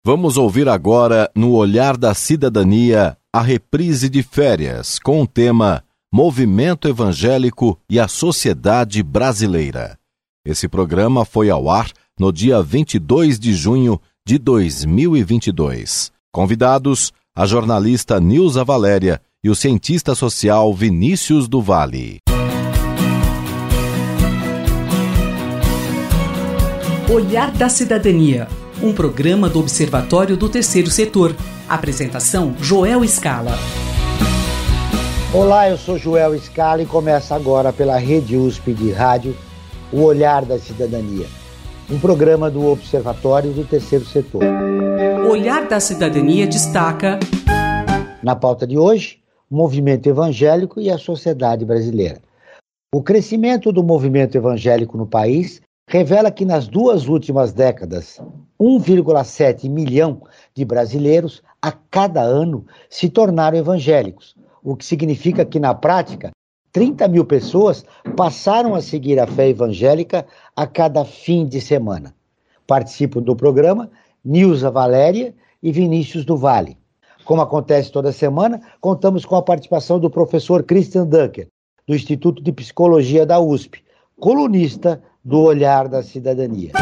Vamos ouvir agora, no Olhar da Cidadania, a reprise de férias com o tema Movimento Evangélico e a Sociedade Brasileira. Esse programa foi ao ar no dia 22 de junho de 2022. Convidados, a jornalista Nilza Valéria e o cientista social Vinícius do Vale. Olhar da Cidadania, um programa do Observatório do Terceiro Setor. Apresentação, Joel Scala. Olá, eu sou Joel Scala e começa agora pela Rede USP de Rádio, o Olhar da Cidadania, um programa do Observatório do Terceiro Setor. Olhar da Cidadania destaca... Na pauta de hoje, o movimento evangélico e a sociedade brasileira. O crescimento do movimento evangélico no país revela que nas 2 últimas décadas, 1,7 milhão de brasileiros a cada ano se tornaram evangélicos, o que significa que, na prática, 30 mil pessoas passaram a seguir a fé evangélica a cada fim de semana. Participam do programa Nilza Valéria e Vinícius do Vale. Como acontece toda semana, contamos com a participação do professor Christian Dunker, do Instituto de Psicologia da USP, colunista do Olhar da Cidadania.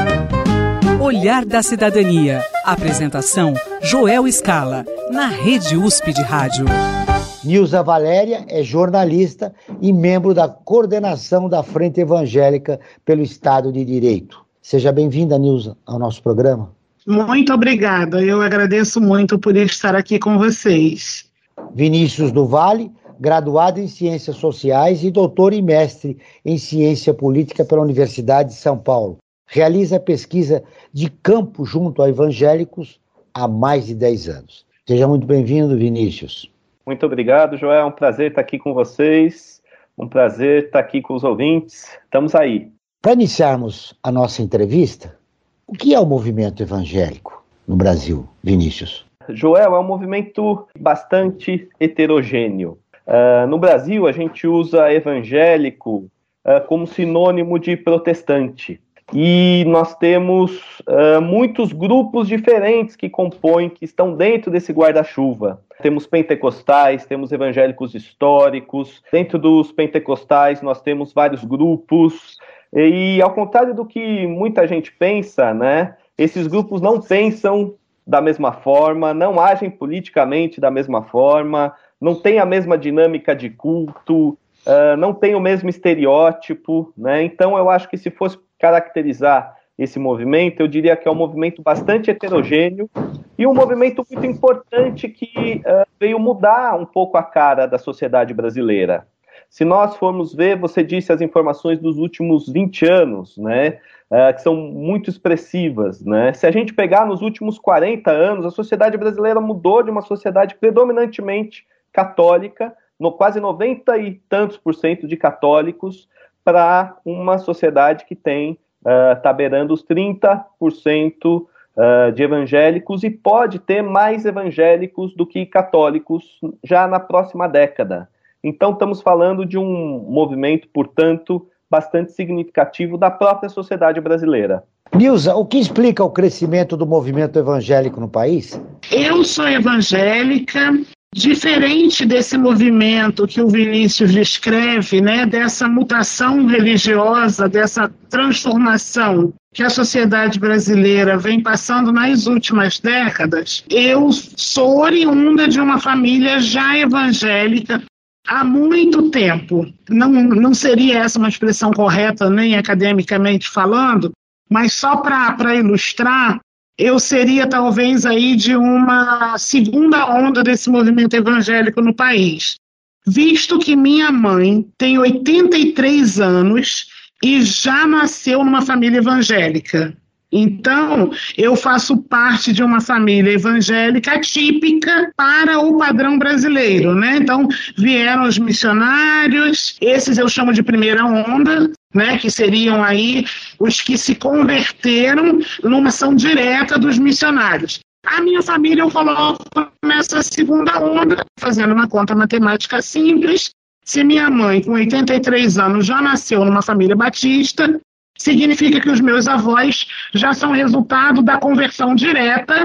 Olhar da Cidadania. Apresentação, Joel Scala, na Rede USP de Rádio. Nilza Valéria é jornalista e membro da coordenação da Frente Evangélica pelo Estado de Direito. Seja bem-vinda, Nilza, ao nosso programa. Muito obrigada, eu agradeço muito por estar aqui com vocês. Vinícius do Vale, graduado em Ciências Sociais e doutor e mestre em Ciência Política pela Universidade de São Paulo. Realiza pesquisa de campo junto a evangélicos há mais de 10 anos. Seja muito bem-vindo, Vinícius. Muito obrigado, Joel. É um prazer estar aqui com vocês, um prazer estar aqui com os ouvintes. Estamos aí. Para iniciarmos a nossa entrevista, o que é o movimento evangélico no Brasil, Vinícius? Joel, é um movimento bastante heterogêneo. No Brasil, a gente usa evangélico como sinônimo de protestante. E nós temos muitos grupos diferentes que compõem, que estão dentro desse guarda-chuva. Temos pentecostais, temos evangélicos históricos. Dentro dos pentecostais, nós temos vários grupos. E ao contrário do que muita gente pensa, né, esses grupos não pensam da mesma forma, não agem politicamente da mesma forma, não têm a mesma dinâmica de culto, não tem o mesmo estereótipo, né? Então eu acho que se fosse caracterizar esse movimento, eu diria que é um movimento bastante heterogêneo e um movimento muito importante que veio mudar um pouco a cara da sociedade brasileira. Se nós formos ver, você disse as informações dos últimos 20 anos, né, que são muito expressivas, né? Se a gente pegar nos últimos 40 anos, a sociedade brasileira mudou de uma sociedade predominantemente católica, quase 90 e tantos % de católicos, para uma sociedade que está beirando os 30% de evangélicos e pode ter mais evangélicos do que católicos já na próxima década. Então estamos falando de um movimento, portanto, bastante significativo da própria sociedade brasileira. Nilza, o que explica o crescimento do movimento evangélico no país? Eu sou evangélica. Diferente desse movimento que o Vinícius descreve, né, dessa mutação religiosa, dessa transformação que a sociedade brasileira vem passando nas últimas décadas, eu sou oriunda de uma família já evangélica há muito tempo. Não seria essa uma expressão correta, nem academicamente falando, mas só para ilustrar, eu seria talvez aí de uma segunda onda desse movimento evangélico no país, visto que minha mãe tem 83 anos e já nasceu numa família evangélica. Então, eu faço parte de uma família evangélica típica para o padrão brasileiro, né? Então, vieram os missionários, esses eu chamo de primeira onda, né? Que seriam aí os que se converteram numa ação direta dos missionários. A minha família eu coloco nessa segunda onda, fazendo uma conta matemática simples. Se minha mãe, com 83 anos, já nasceu numa família batista, significa que os meus avós já são resultado da conversão direta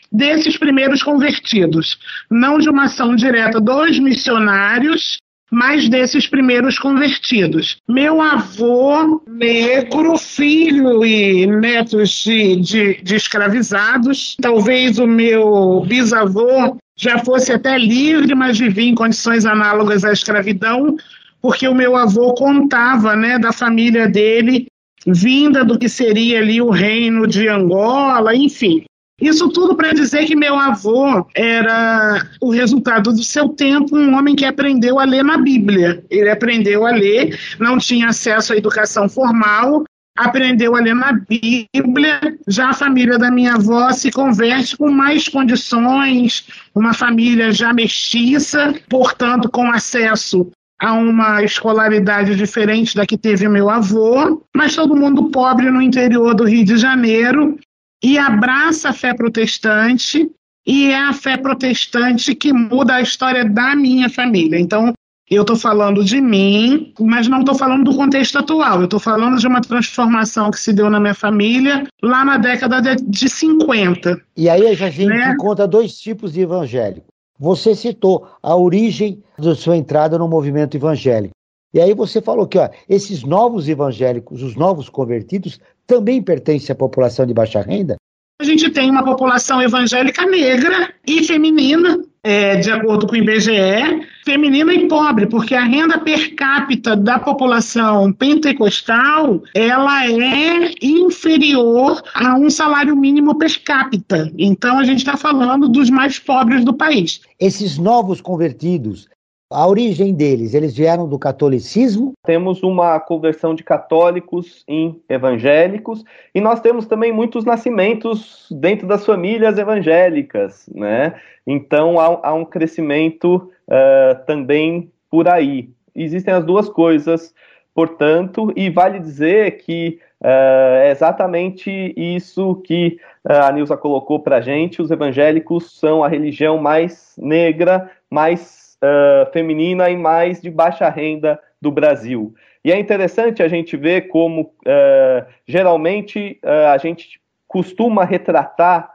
desses primeiros convertidos, não de uma ação direta dos missionários, mas desses primeiros convertidos. Meu avô negro, filho e netos de escravizados, talvez o meu bisavô já fosse até livre, mas vivia em condições análogas à escravidão, porque o meu avô contava, né, da família dele, vinda do que seria ali o reino de Angola, enfim. Isso tudo para dizer que meu avô era o resultado do seu tempo, um homem que aprendeu a ler na Bíblia. Ele aprendeu a ler, não tinha acesso à educação formal, aprendeu a ler na Bíblia. Já a família da minha avó se converte com mais condições, uma família já mestiça, portanto com acesso a uma escolaridade diferente da que teve meu avô, mas todo mundo pobre no interior do Rio de Janeiro, e abraça a fé protestante, e é a fé protestante que muda a história da minha família. Então, eu estou falando de mim, mas não estou falando do contexto atual. Eu estou falando de uma transformação que se deu na minha família lá na década de 50. E aí a gente encontra dois tipos de evangélico. Você citou a origem da sua entrada no movimento evangélico. E aí você falou que esses novos evangélicos, os novos convertidos, também pertencem à população de baixa renda? A gente tem uma população evangélica negra e feminina, de acordo com o IBGE, feminina e pobre, porque a renda per capita da população pentecostal, ela é inferior a um salário mínimo per capita. Então a gente está falando dos mais pobres do país. Esses novos convertidos, a origem deles, eles vieram do catolicismo? Temos uma conversão de católicos em evangélicos, e nós temos também muitos nascimentos dentro das famílias evangélicas, né? Então há um crescimento também por aí. Existem as duas coisas, portanto, e vale dizer que é exatamente isso que a Nilza colocou para a gente: os evangélicos são a religião mais negra, mais feminina e mais de baixa renda do Brasil. E é interessante a gente ver como geralmente a gente costuma retratar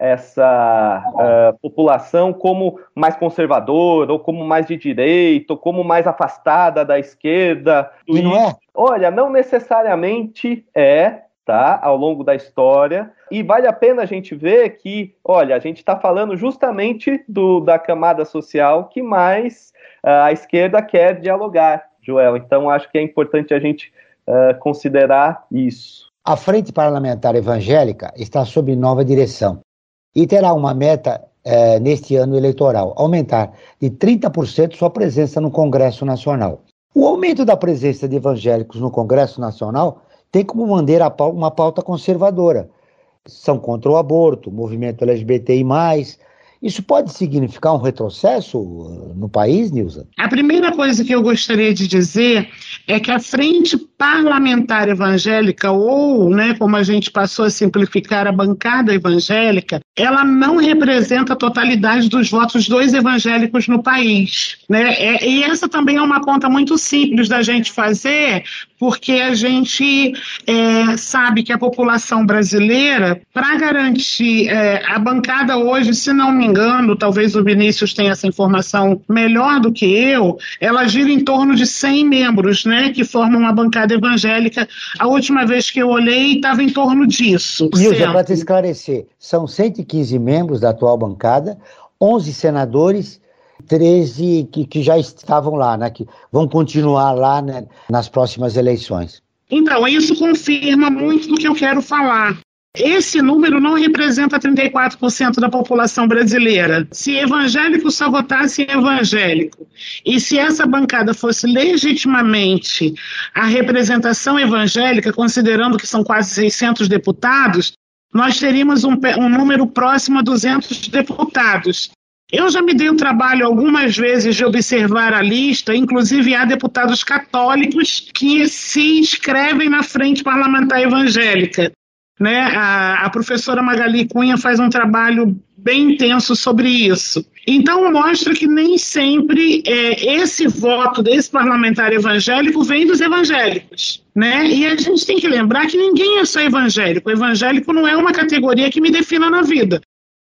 essa população como mais conservadora, ou como mais de direita, ou como mais afastada da esquerda. E não é? Olha, não necessariamente tá, ao longo da história, e vale a pena a gente ver que, olha, a gente está falando justamente da camada social que mais a esquerda quer dialogar, Joel. Então acho que é importante a gente considerar isso. A Frente Parlamentar Evangélica está sob nova direção e terá uma meta neste ano eleitoral: aumentar de 30% sua presença no Congresso Nacional. O aumento da presença de evangélicos no Congresso Nacional tem como bandeira uma pauta conservadora. São contra o aborto, movimento LGBTI+. Isso pode significar um retrocesso no país, Nilza? A primeira coisa que eu gostaria de dizer é que a Frente Parlamentar Evangélica, ou, como a gente passou a simplificar, a bancada evangélica, ela não representa a totalidade dos votos dos evangélicos no país, e essa também é uma conta muito simples da gente fazer, porque a gente sabe que a população brasileira, para garantir a bancada hoje, se não me engano, talvez o Vinícius tenha essa informação melhor do que eu, ela gira em torno de 100 membros, que formam a bancada evangélica. A última vez que eu olhei, estava em torno disso. Nilza, para te esclarecer, são 115 membros da atual bancada, 11 senadores, 13 que já estavam lá, que vão continuar lá, nas próximas eleições. Então, isso confirma muito do que eu quero falar. Esse número não representa 34% da população brasileira. Se evangélico só votasse em evangélico, e se essa bancada fosse legitimamente a representação evangélica, considerando que são quase 600 deputados, nós teríamos um número próximo a 200 deputados. Eu já me dei o trabalho algumas vezes de observar a lista, inclusive há deputados católicos que se inscrevem na Frente Parlamentar Evangélica. A professora Magali Cunha faz um trabalho bem intenso sobre isso. Então mostra que nem sempre esse voto desse parlamentar evangélico vem dos evangélicos, E a gente tem que lembrar que ninguém é só evangélico. O evangélico não é uma categoria que me defina na vida.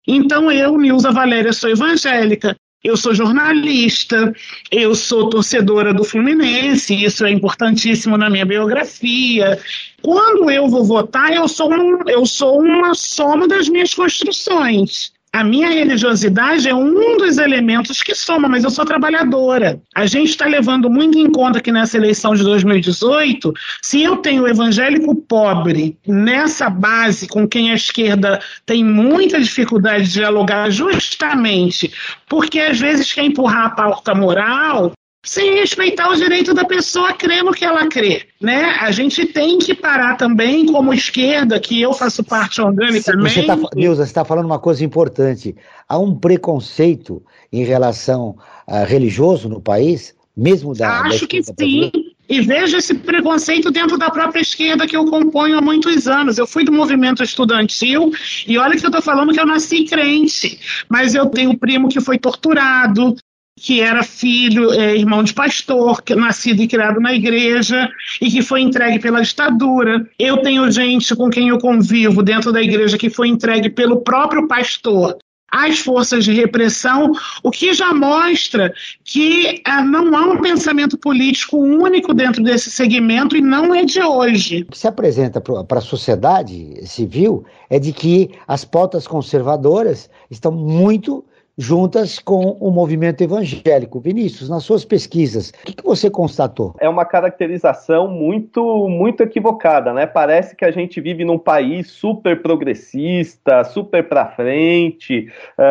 Então eu, Nilza Valéria, sou evangélica, eu sou jornalista, eu sou torcedora do Fluminense, isso é importantíssimo na minha biografia. Quando eu vou votar, eu sou uma soma das minhas construções. A minha religiosidade é um dos elementos que soma, mas eu sou trabalhadora. A gente está levando muito em conta que nessa eleição de 2018, se eu tenho o evangélico pobre nessa base com quem a esquerda tem muita dificuldade de dialogar, justamente porque às vezes quer empurrar a pauta moral sem respeitar o direito da pessoa a crer no que ela crê, né? A gente tem que parar também, como esquerda, que eu faço parte organicamente... Nilza, você está falando uma coisa importante. Há um preconceito em relação a religioso no país, mesmo da... Acho que sim. E vejo esse preconceito dentro da própria esquerda que eu componho há muitos anos. Eu fui do movimento estudantil e olha que eu estou falando que eu nasci crente, mas eu tenho um primo que foi torturado, que era filho, irmão de pastor, nascido e criado na igreja e que foi entregue pela ditadura. Eu tenho gente com quem eu convivo dentro da igreja que foi entregue pelo próprio pastor às forças de repressão, o que já mostra que não há um pensamento político único dentro desse segmento e não é de hoje. O que se apresenta para a sociedade civil é de que as pautas conservadoras estão muito juntas com o movimento evangélico. Vinícius, nas suas pesquisas, o que você constatou? É uma caracterização muito equivocada, né? Parece que a gente vive num país super progressista, super pra frente.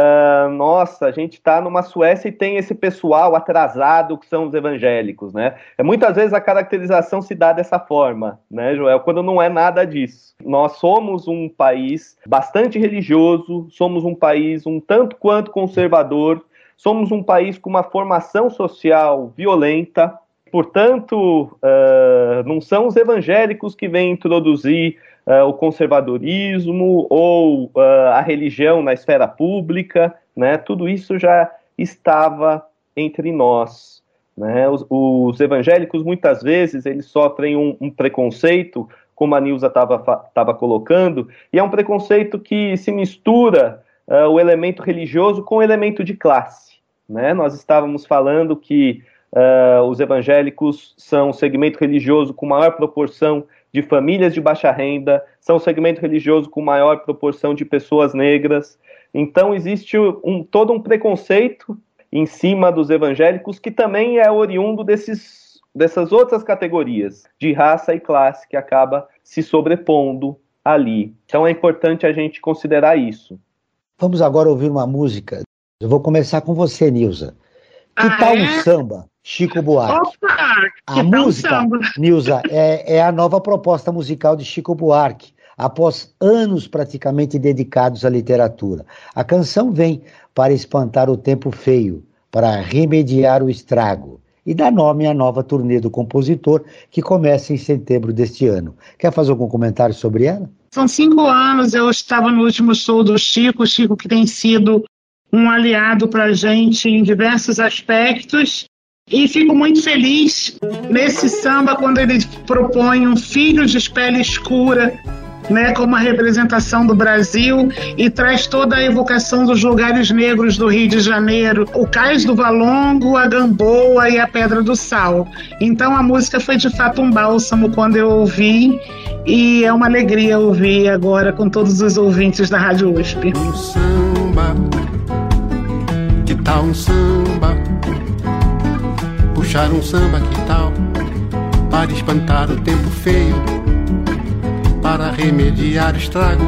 Nossa, a gente tá numa Suécia e tem esse pessoal atrasado que são os evangélicos, né? Muitas vezes a caracterização se dá dessa forma, né, Joel? Quando não é nada disso. Nós somos um país bastante religioso, somos um país um tanto quanto conservador, somos um país com uma formação social violenta, portanto, não são os evangélicos que vêm introduzir o conservadorismo ou a religião na esfera pública, né? Tudo isso já estava entre nós, né? Os evangélicos, muitas vezes, eles sofrem um preconceito, como a Nilza estava colocando, e é um preconceito que se mistura o elemento religioso com o elemento de classe, né? Nós estávamos falando que os evangélicos são o segmento religioso com maior proporção de famílias de baixa renda, são o segmento religioso com maior proporção de pessoas negras. Então existe todo um preconceito em cima dos evangélicos que também é oriundo dessas outras categorias de raça e classe que acaba se sobrepondo ali. Então é importante a gente considerar isso. Vamos agora ouvir uma música. Eu vou começar com você, Nilza. Que tal um samba, Chico Buarque? Opa, a música, Nilza, é a nova proposta musical de Chico Buarque, após anos praticamente dedicados à literatura. A canção vem para espantar o tempo feio, para remediar o estrago e dar nome à nova turnê do compositor, que começa em setembro deste ano. Quer fazer algum comentário sobre ela? São 5 anos, eu estava no último show do Chico que tem sido um aliado para a gente em diversos aspectos, e fico muito feliz nesse samba quando ele propõe um filho de pele escura, né, como a representação do Brasil, e traz toda a evocação dos lugares negros do Rio de Janeiro, o Cais do Valongo, a Gamboa e a Pedra do Sal. Então a música foi de fato um bálsamo quando eu ouvi, e é uma alegria ouvir agora com todos os ouvintes da Rádio USP. Um samba, que tal um samba? Puxar um samba, que tal? Para espantar o tempo feio, para remediar o estrago.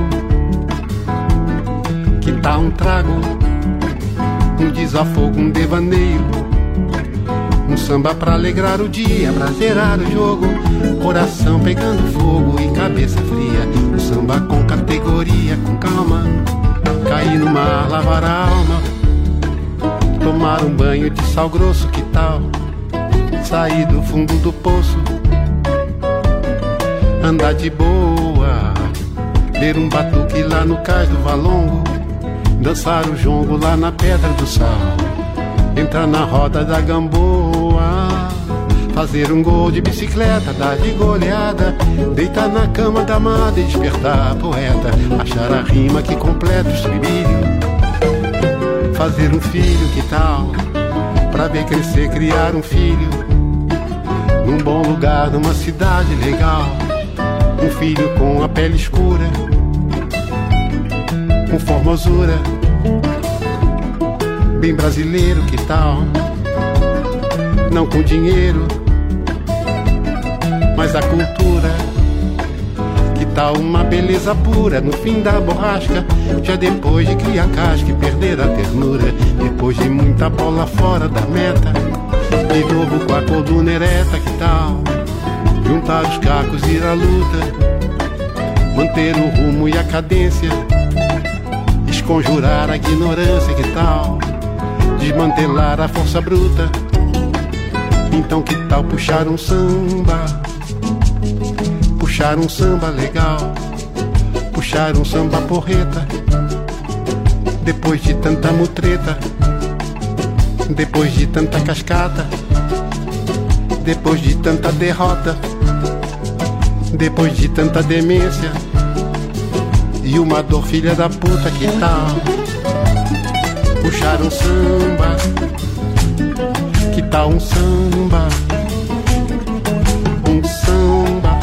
Que tal um trago, um desafogo, um devaneio, um samba pra alegrar o dia, pra zerar o jogo, coração pegando fogo e cabeça fria. Um samba com categoria, com calma, cair no mar, lavar a alma, tomar um banho de sal grosso. Que tal sair do fundo do poço, andar de boa, ler um batuque lá no Cais do Valongo, dançar o jongo lá na Pedra do Sal, entrar na roda da Gamboa, fazer um gol de bicicleta, dar de goleada, deitar na cama da amada e despertar a poeta, achar a rima que completa o estribilho, fazer um filho, que tal? Pra ver crescer, criar um filho num bom lugar, numa cidade legal. Um filho com a pele escura, com formosura, bem brasileiro, que tal? Não com dinheiro, mas a cultura. Que tal uma beleza pura no fim da borrasca, já depois de criar casca e perder a ternura, depois de muita bola fora da meta, de novo com a coluna ereta, que tal? Juntar os cacos e ir à luta, manter o rumo e a cadência, desconjurar a ignorância, que tal? Desmantelar a força bruta. Então que tal puxar um samba? Puxar um samba legal, puxar um samba porreta, depois de tanta mutreta, depois de tanta cascata, depois de tanta derrota, depois de tanta demência e uma dor filha da puta, que tal? Puxar um samba, que tal um samba? Um samba.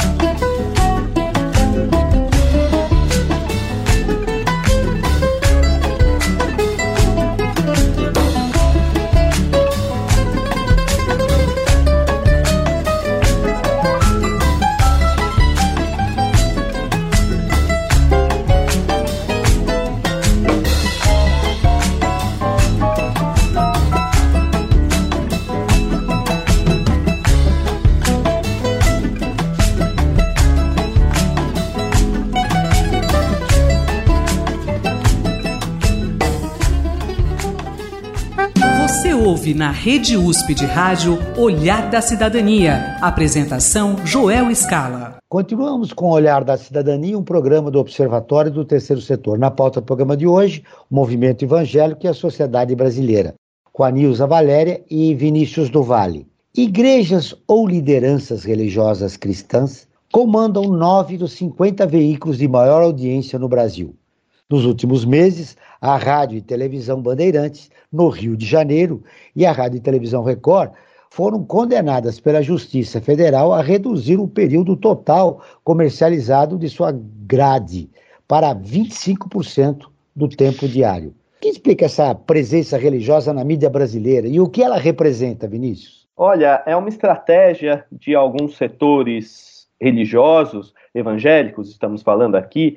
Ouve na Rede USP de Rádio Olhar da Cidadania. Apresentação Joel Scala. Continuamos com o Olhar da Cidadania, um programa do Observatório do Terceiro Setor. Na pauta do programa de hoje, o movimento evangélico e a sociedade brasileira, com a Nilza Valéria e Vinícius do Vale. Igrejas ou lideranças religiosas cristãs comandam 9 dos 50 veículos de maior audiência no Brasil. Nos últimos meses, a Rádio e Televisão Bandeirantes, no Rio de Janeiro, e a Rádio e Televisão Record foram condenadas pela Justiça Federal a reduzir o período total comercializado de sua grade para 25% do tempo diário. O que explica essa presença religiosa na mídia brasileira e o que ela representa, Vinícius? Olha, é uma estratégia de alguns setores religiosos, evangélicos, estamos falando aqui,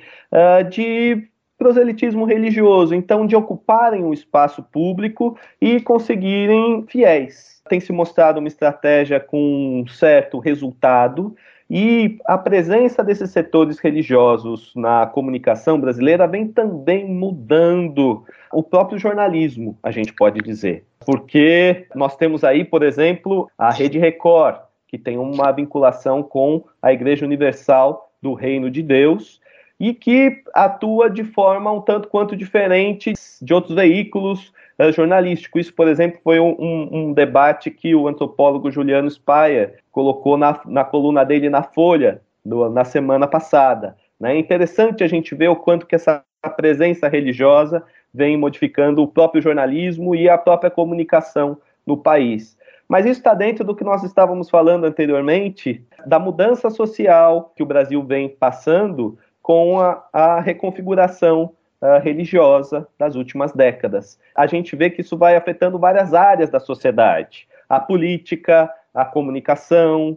de proselitismo religioso, então de ocuparem o espaço público e conseguirem fiéis. Tem se mostrado uma estratégia com um certo resultado e a presença desses setores religiosos na comunicação brasileira vem também mudando o próprio jornalismo, a gente pode dizer. Porque nós temos aí, por exemplo, a Rede Record, que tem uma vinculação com a Igreja Universal do Reino de Deus, e que atua de forma um tanto quanto diferente de outros veículos jornalísticos. Isso, por exemplo, foi um debate que o antropólogo Juliano Spayer colocou na coluna dele na Folha, na semana passada. É interessante a gente ver o quanto que essa presença religiosa vem modificando o próprio jornalismo e a própria comunicação no país. Mas isso está dentro do que nós estávamos falando anteriormente, da mudança social que o Brasil vem passando com a reconfiguração religiosa das últimas décadas. A gente vê que isso vai afetando várias áreas da sociedade. A política, a comunicação,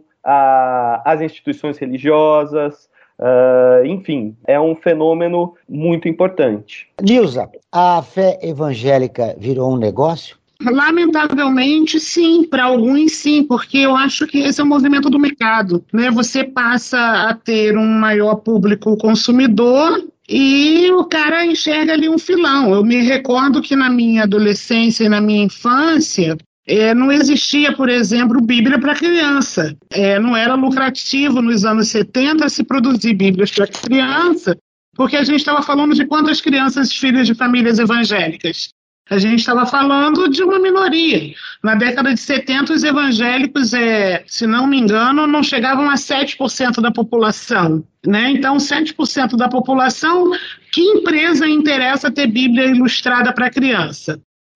as instituições religiosas, enfim, é um fenômeno muito importante. Nilza, a fé evangélica virou um negócio? Lamentavelmente, sim. Para alguns, sim, porque eu acho que esse é o movimento do mercado, né? Você passa a ter um maior público consumidor e o cara enxerga ali um filão. Eu me recordo que na minha adolescência e na minha infância não existia, por exemplo, Bíblia para criança. Não era lucrativo nos anos 70 se produzir Bíblias para criança, porque a gente estava falando de quantas crianças filhas de famílias evangélicas. A gente estava falando de uma minoria. Na década de 70, os evangélicos, se não me engano, não chegavam a 7% da população, né? Então, 7% da população, que empresa interessa ter Bíblia ilustrada para criança?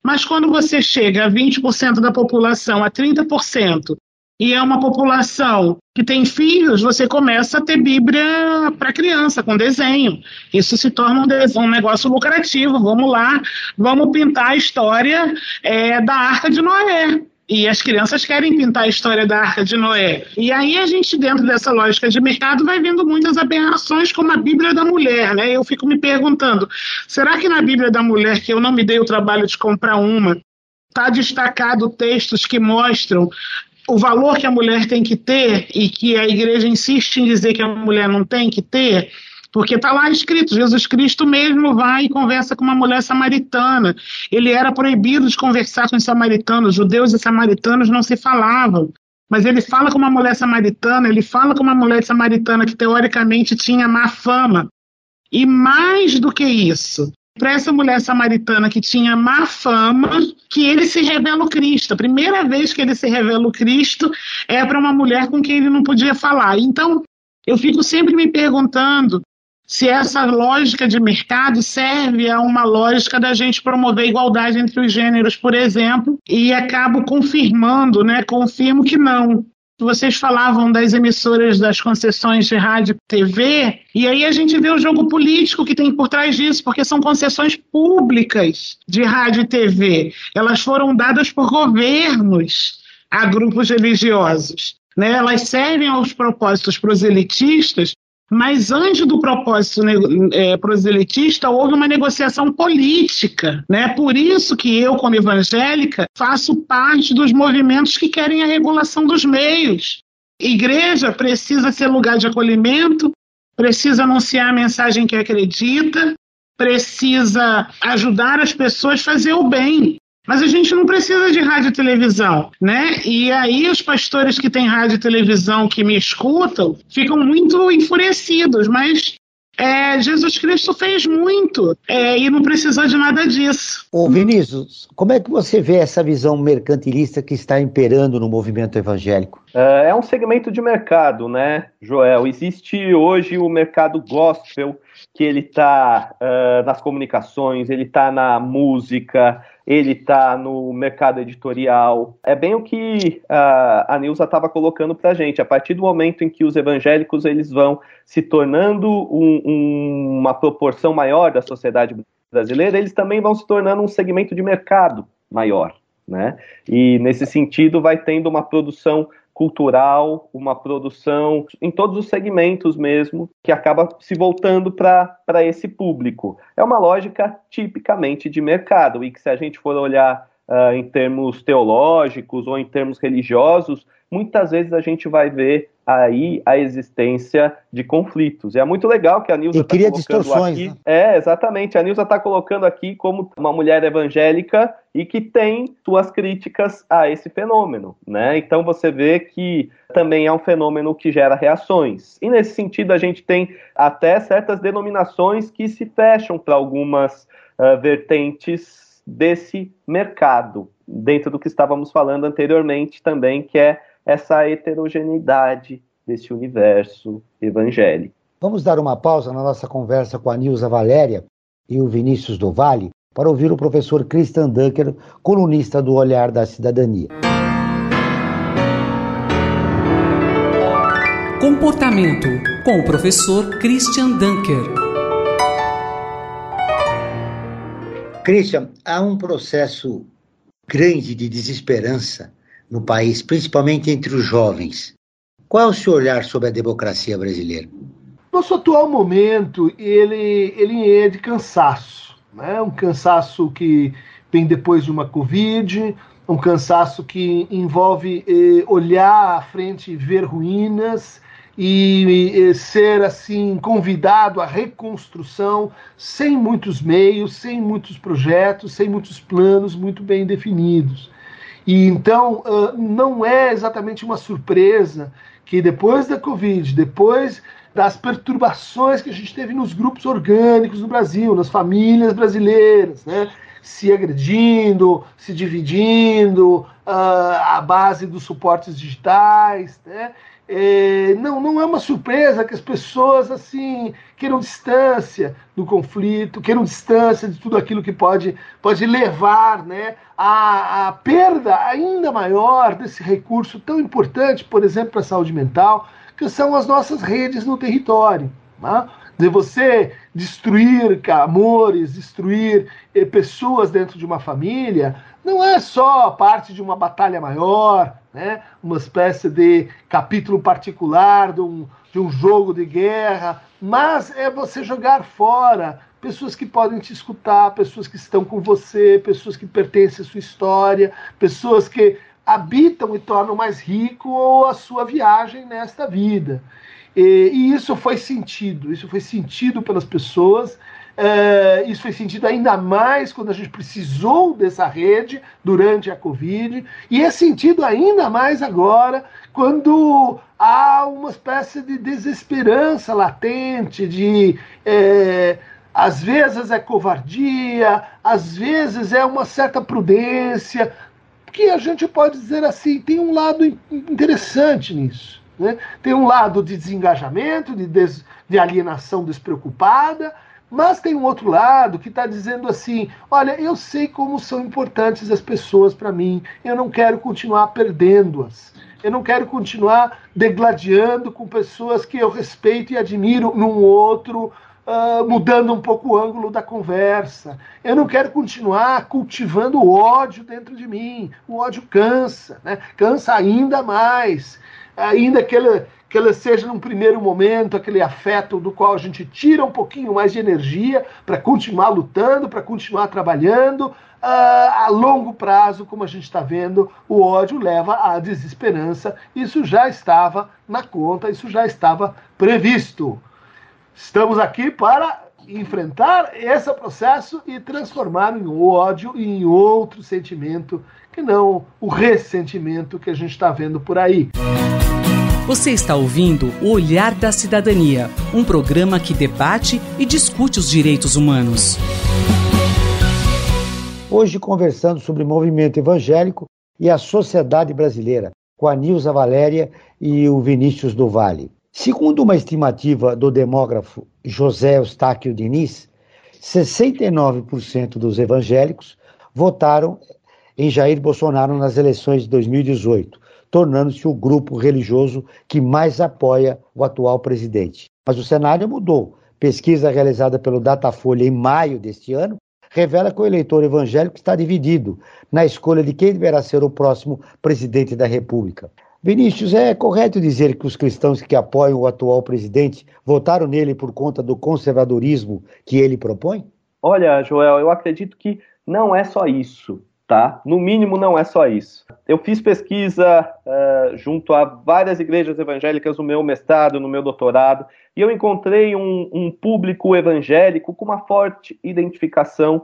Mas quando você chega a 20% da população, a 30%, e é uma população que tem filhos, você começa a ter Bíblia para criança, com desenho. Isso se torna um negócio lucrativo. Vamos lá, vamos pintar a história da Arca de Noé. E as crianças querem pintar a história da Arca de Noé. E aí a gente, dentro dessa lógica de mercado, vai vendo muitas aberrações, como a Bíblia da Mulher, né? Eu fico me perguntando, será que na Bíblia da Mulher, que eu não me dei o trabalho de comprar uma, está destacado textos que mostram o valor que a mulher tem que ter e que a igreja insiste em dizer que a mulher não tem que ter? Porque está lá escrito, Jesus Cristo mesmo vai e conversa com uma mulher samaritana. Ele era proibido de conversar com os samaritanos, judeus e samaritanos não se falavam. Mas ele fala com uma mulher samaritana, ele fala com uma mulher samaritana que teoricamente tinha má fama. E mais do que isso, para essa mulher samaritana que tinha má fama, que ele se revela o Cristo. A primeira vez que ele se revela o Cristo é para uma mulher com quem ele não podia falar. Então, eu fico sempre me perguntando se essa lógica de mercado serve a uma lógica da gente promover igualdade entre os gêneros, por exemplo, e acabo confirmando, né? Confirmo que não. Vocês falavam das emissoras das concessões de rádio e TV, e aí a gente vê o jogo político que tem por trás disso, porque são concessões públicas de rádio e TV. Elas foram dadas por governos a grupos religiosos, né? Elas servem aos propósitos proselitistas, mas antes do propósito proselitista, houve uma negociação política, né? Por isso que eu, como evangélica, faço parte dos movimentos que querem a regulação dos meios. Igreja precisa ser lugar de acolhimento, precisa anunciar a mensagem que acredita, precisa ajudar as pessoas a fazer o bem. Mas a gente não precisa de rádio e televisão, né? E aí os pastores que têm rádio e televisão que me escutam ficam muito enfurecidos, mas Jesus Cristo fez muito e não precisou de nada disso. Ô Vinícius, como é que você vê essa visão mercantilista que está imperando no movimento evangélico? É um segmento de mercado, né, Joel? Existe hoje o mercado gospel, que ele está nas comunicações, ele está na música, ele está no mercado editorial. É bem o que a Nilza estava colocando para a gente. A partir do momento em que os evangélicos eles vão se tornando uma proporção maior da sociedade brasileira, eles também vão se tornando um segmento de mercado maior, né? E nesse sentido vai tendo uma produção cultural, uma produção em todos os segmentos mesmo, que acaba se voltando para esse público. É uma lógica tipicamente de mercado, e que se a gente for olhar em termos teológicos ou em termos religiosos, muitas vezes a gente vai ver aí a existência de conflitos. E é muito legal que a Nilza está colocando aqui. Né? Exatamente. A Nilza está colocando aqui como uma mulher evangélica e que tem suas críticas a esse fenômeno, né? Então você vê que também é um fenômeno que gera reações. E nesse sentido a gente tem até certas denominações que se fecham para algumas vertentes desse mercado, dentro do que estávamos falando anteriormente também, que é essa heterogeneidade desse universo evangélico. Vamos dar uma pausa na nossa conversa com a Nilza Valéria e o Vinícius do Vale para ouvir o professor Christian Dunker, colunista do Olhar da Cidadania. Comportamento, com o professor Christian Dunker. Christian, há um processo grande de desesperança no país, principalmente entre os jovens. Qual é o seu olhar sobre a democracia brasileira? Nosso atual momento, ele é de cansaço, né? Um cansaço que vem depois de uma Covid, um cansaço que envolve olhar à frente e ver ruínas e ser assim convidado à reconstrução sem muitos meios, sem muitos projetos, sem muitos planos muito bem definidos. E então não é exatamente uma surpresa que depois da Covid, depois das perturbações que a gente teve nos grupos orgânicos no Brasil, nas famílias brasileiras, né, se agredindo, se dividindo, à base dos suportes digitais, né? Não é uma surpresa que as pessoas assim queiram distância do conflito, queiram distância de tudo aquilo que pode levar, né, à perda ainda maior desse recurso tão importante, por exemplo, para a saúde mental, que são as nossas redes no território. Né? De você destruir amores, destruir pessoas dentro de uma família, não é só parte de uma batalha maior, né? Uma espécie de capítulo particular de um jogo de guerra, mas é você jogar fora pessoas que podem te escutar, pessoas que estão com você, pessoas que pertencem à sua história, pessoas que habitam e tornam mais rico a sua viagem nesta vida. E isso foi sentido pelas pessoas, isso foi sentido ainda mais quando a gente precisou dessa rede durante a Covid, e é sentido ainda mais agora quando há uma espécie de desesperança latente, às vezes é covardia, às vezes é uma certa prudência, que a gente pode dizer assim, tem um lado interessante nisso. Né? Tem um lado de desengajamento, de alienação despreocupada, mas tem um outro lado que está dizendo assim, olha, eu sei como são importantes as pessoas para mim, eu não quero continuar perdendo-as, eu não quero continuar degladiando com pessoas que eu respeito e admiro num outro, mudando um pouco o ângulo da conversa. Eu não quero continuar cultivando o ódio dentro de mim. O ódio cansa, né? Cansa ainda mais. Ainda que ele seja num primeiro momento aquele afeto do qual a gente tira um pouquinho mais de energia para continuar lutando, para continuar trabalhando, a longo prazo, como a gente está vendo, o ódio leva à desesperança. Isso já estava na conta, isso já estava previsto. Estamos aqui para enfrentar esse processo e transformar o ódio em outro sentimento, que não o ressentimento que a gente está vendo por aí. Você está ouvindo O Olhar da Cidadania, um programa que debate e discute os direitos humanos. Hoje conversando sobre o movimento evangélico e a sociedade brasileira, com a Nilza Valéria e o Vinícius do Vale. Segundo uma estimativa do demógrafo José Eustáquio Diniz, 69% dos evangélicos votaram em Jair Bolsonaro nas eleições de 2018, tornando-se o grupo religioso que mais apoia o atual presidente. Mas o cenário mudou. Pesquisa realizada pelo Datafolha em maio deste ano revela que o eleitor evangélico está dividido na escolha de quem deverá ser o próximo presidente da República. Vinícius, é correto dizer que os cristãos que apoiam o atual presidente votaram nele por conta do conservadorismo que ele propõe? Olha, Joel, eu acredito que não é só isso, tá? No mínimo, não é só isso. Eu fiz pesquisa junto a várias igrejas evangélicas no meu mestrado, no meu doutorado, e eu encontrei um público evangélico com uma forte identificação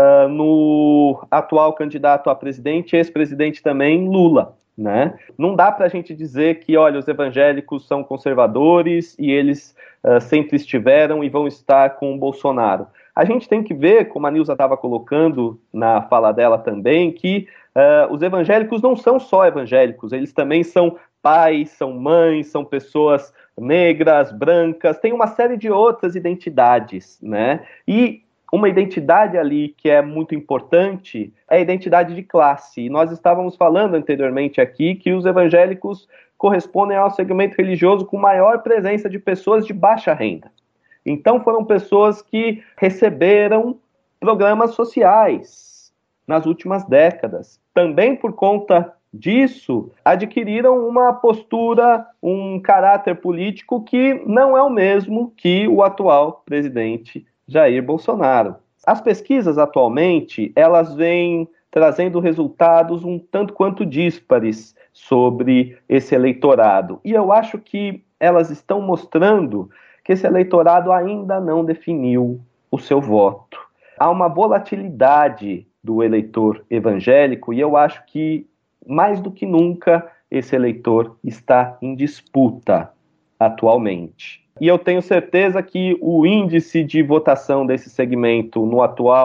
no atual candidato a presidente, ex-presidente também, Lula. Né? Não dá para a gente dizer que, olha, os evangélicos são conservadores e eles sempre estiveram e vão estar com o Bolsonaro. A gente tem que ver, como a Nilza estava colocando na fala dela também, que os evangélicos não são só evangélicos, eles também são pais, são mães, são pessoas negras, brancas, tem uma série de outras identidades, né? E uma identidade ali que é muito importante é a identidade de classe. E nós estávamos falando anteriormente aqui que os evangélicos correspondem ao segmento religioso com maior presença de pessoas de baixa renda. Então foram pessoas que receberam programas sociais nas últimas décadas. Também por conta disso, adquiriram uma postura, um caráter político que não é o mesmo que o atual presidente Jair Bolsonaro. As pesquisas atualmente, elas vêm trazendo resultados um tanto quanto díspares sobre esse eleitorado. E eu acho que elas estão mostrando que esse eleitorado ainda não definiu o seu voto. Há uma volatilidade do eleitor evangélico e eu acho que, mais do que nunca, esse eleitor está em disputa atualmente. E eu tenho certeza que o índice de votação desse segmento no atual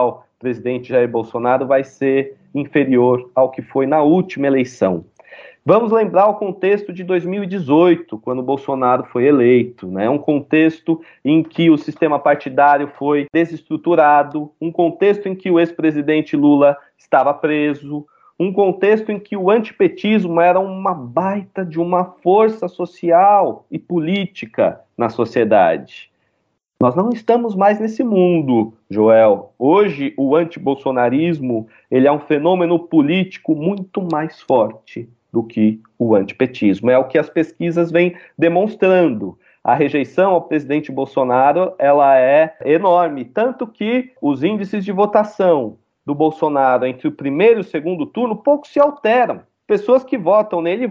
presidente Jair Bolsonaro vai ser inferior ao que foi na última eleição. Vamos lembrar o contexto de 2018, quando Bolsonaro foi eleito, né? Um contexto em que o sistema partidário foi desestruturado, um contexto em que o ex-presidente Lula estava preso, um contexto em que o antipetismo era uma baita de uma força social e política na sociedade. Nós não estamos mais nesse mundo, Joel. Hoje, o antibolsonarismo ele é um fenômeno político muito mais forte do que o antipetismo. É o que as pesquisas vêm demonstrando. A rejeição ao presidente Bolsonaro ela é enorme, tanto que os índices de votação do Bolsonaro entre o primeiro e o segundo turno pouco se alteram. Pessoas que votam nele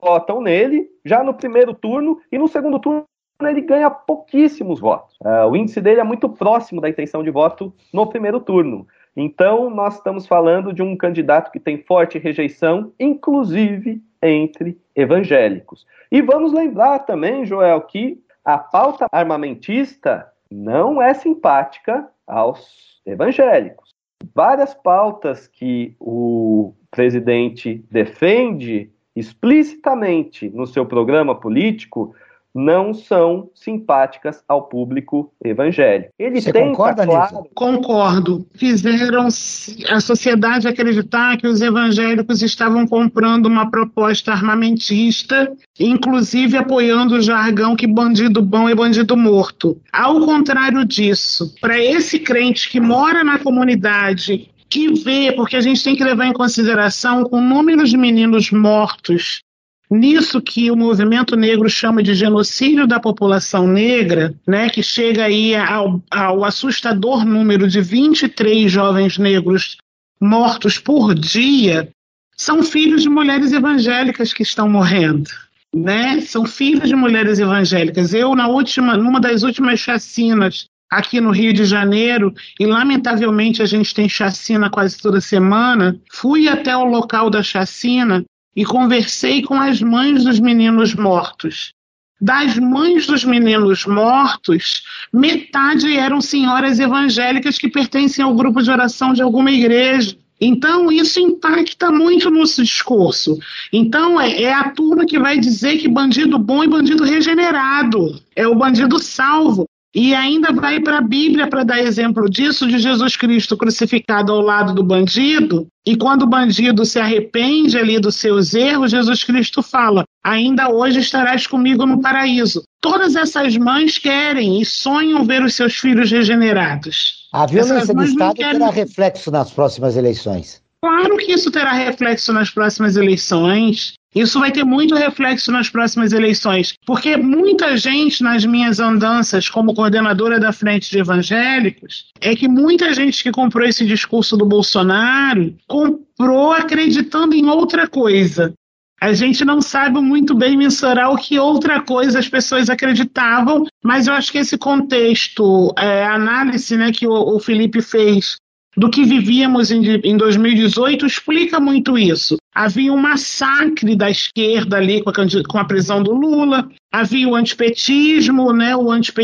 já no primeiro turno, e no segundo turno ele ganha pouquíssimos votos. O índice dele é muito próximo da intenção de voto no primeiro turno. Então, nós estamos falando de um candidato que tem forte rejeição, inclusive entre evangélicos. E vamos lembrar também, Joel, que a pauta armamentista não é simpática aos evangélicos. Várias pautas que o presidente defende explicitamente no seu programa político não são simpáticas ao público evangélico. Você concorda nisso? Concordo. Fizeram a sociedade acreditar que os evangélicos estavam comprando uma proposta armamentista, inclusive apoiando o jargão que bandido bom é bandido morto. Ao contrário disso, para esse crente que mora na comunidade, que vê, porque a gente tem que levar em consideração com o número de meninos mortos, nisso que o movimento negro chama de genocídio da população negra, né, que chega aí ao assustador número de 23 jovens negros mortos por dia, são filhos de mulheres evangélicas que estão morrendo, né? São filhos de mulheres evangélicas. Eu, numa das últimas chacinas aqui no Rio de Janeiro, e lamentavelmente a gente tem chacina quase toda semana, fui até o local da chacina e conversei com as mães dos meninos mortos. Das mães dos meninos mortos, metade eram senhoras evangélicas que pertencem ao grupo de oração de alguma igreja. Então, isso impacta muito no nosso discurso. Então, é a turma que vai dizer que bandido bom é bandido regenerado, é o bandido salvo. E ainda vai para a Bíblia para dar exemplo disso, de Jesus Cristo crucificado ao lado do bandido, e quando o bandido se arrepende ali dos seus erros, Jesus Cristo fala, ainda hoje estarás comigo no paraíso. Todas essas mães querem e sonham ver os seus filhos regenerados. A violência do Estado terá reflexo nas próximas eleições. Claro que isso terá reflexo nas próximas eleições. Isso vai ter muito reflexo nas próximas eleições, porque muita gente nas minhas andanças como coordenadora da Frente de Evangélicos, é que muita gente que comprou esse discurso do Bolsonaro, comprou acreditando em outra coisa. A gente não sabe muito bem mensurar o que outra coisa as pessoas acreditavam, mas eu acho que esse contexto, a análise, né, que o Felipe fez do que vivíamos em 2018 explica muito isso. Havia um massacre da esquerda ali com a prisão do Lula, havia o antipetismo, né,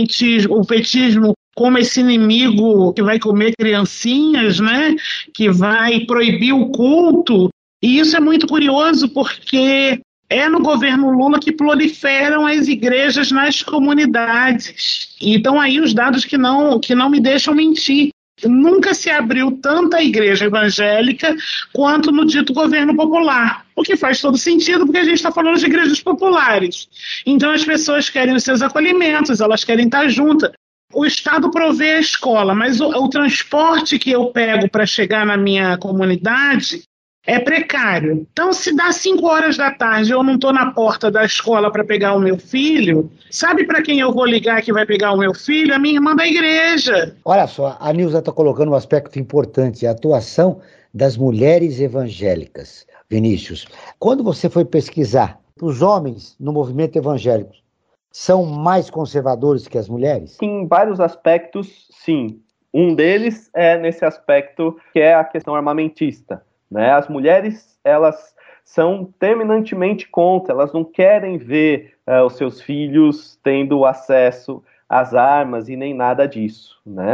o petismo como esse inimigo que vai comer criancinhas, né, que vai proibir o culto. E isso é muito curioso porque é no governo Lula que proliferam as igrejas nas comunidades. E estão aí os dados que não me deixam mentir. Nunca se abriu tanta igreja evangélica quanto no dito governo popular, o que faz todo sentido porque a gente está falando de igrejas populares. Então as pessoas querem os seus acolhimentos, elas querem estar juntas. O Estado provê a escola, mas o transporte que eu pego para chegar na minha comunidade é precário. Então, se dá 5 horas da tarde eu não estou na porta da escola para pegar o meu filho, sabe para quem eu vou ligar que vai pegar o meu filho? A minha irmã da igreja. Olha só, a Nilza está colocando um aspecto importante, a atuação das mulheres evangélicas. Vinícius, quando você foi pesquisar, os homens no movimento evangélico são mais conservadores que as mulheres? Em vários aspectos, sim. Um deles é nesse aspecto que é a questão armamentista. Né? As mulheres, elas são terminantemente contra, elas não querem ver os seus filhos tendo acesso às armas e nem nada disso, né?